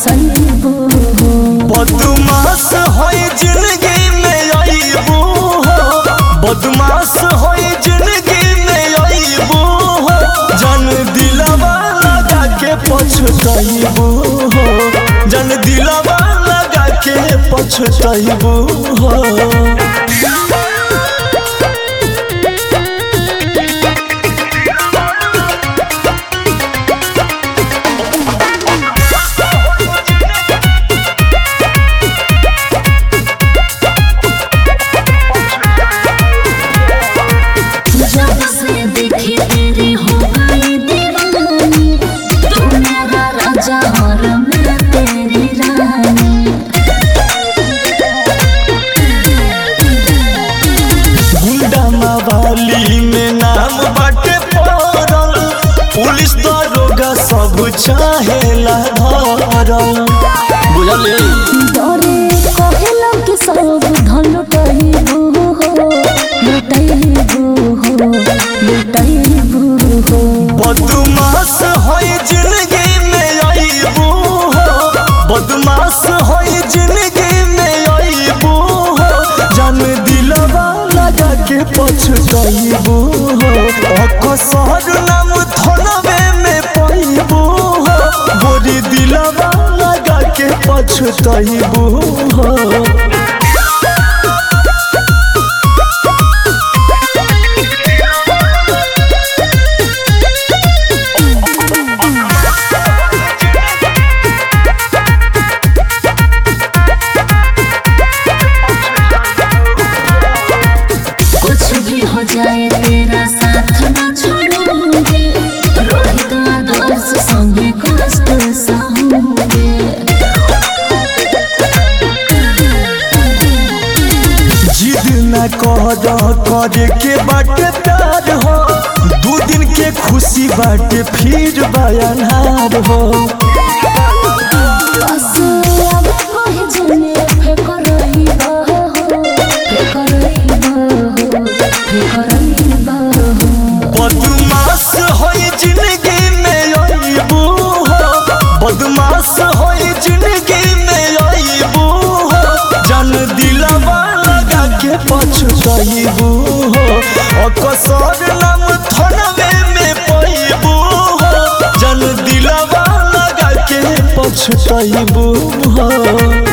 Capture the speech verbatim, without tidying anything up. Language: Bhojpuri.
फसैबू बदमाश होई जिंदगी में आईबू हो बदमाश होई जिंदगी में आईबू हो जन दिलवा लगा के पछताईबू हो जन दिलवा लगा के पछताईबू हो। जब से देखी तेरी हो गई दीवानी तू मेरा राजा और मैं तेरी रानी। गुंडा मवाली में नाम बाटे पड़ल पुलिस दरोगा सब चाहेला धरल बुझले डरे कहेला कि सब धन लुटाइबू हो लुटाइबू हो लुटाइबू हो। बदमाश होई जिंदगी में आईबू हो बदमाश होई जिंदगी में आईबू हो जन दिलवा लगा के पछताईबू हो अकसर नाम थनवे में पाईबू हो गोरी दिलवा लगा के पछताईबू हो। कुछ भी हो जाए तेरा साथ न छोड़ूंगी रोहित आदर्श संगे कष्ट सहूंगी। जिद न कर करे के बाटे प्यार हो दू दिन के खुशी बाटे फिर बयानार हो बस अब कहे जने फेंक रहीबा हो फेंक रहीबा हो फेंक रहीबा हो। बदमाश होई जिंदगी में आईबू हो बदमाश होई जिंदगी में आईबू हो जन दिलवा लगा के पछताईबू हो अकसर नाम थनवे में पाईबू हो जन दिलवा लगा के पछताईबू हो।